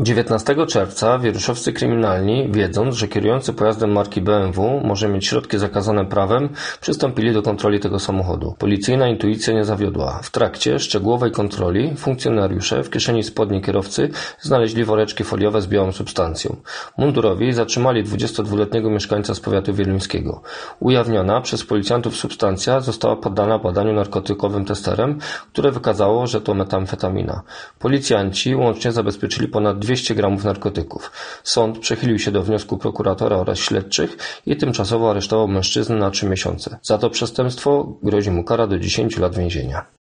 19 czerwca wieruszowscy kryminalni, wiedząc, że kierujący pojazdem marki BMW może mieć środki zakazane prawem, przystąpili do kontroli tego samochodu. Policyjna intuicja nie zawiodła. W trakcie szczegółowej kontroli funkcjonariusze w kieszeni spodni kierowcy znaleźli woreczki foliowe z białą substancją. Mundurowi zatrzymali 22-letniego mieszkańca z powiatu wieluńskiego. Ujawniona przez policjantów substancja została poddana badaniu narkotykowym testerem, które wykazało, że to metamfetamina. Policjanci łącznie zabezpieczyli ponad 200 gramów narkotyków. Sąd przychylił się do wniosku prokuratora oraz śledczych i tymczasowo aresztował mężczyznę na 3 miesiące. Za to przestępstwo grozi mu kara do 10 lat więzienia.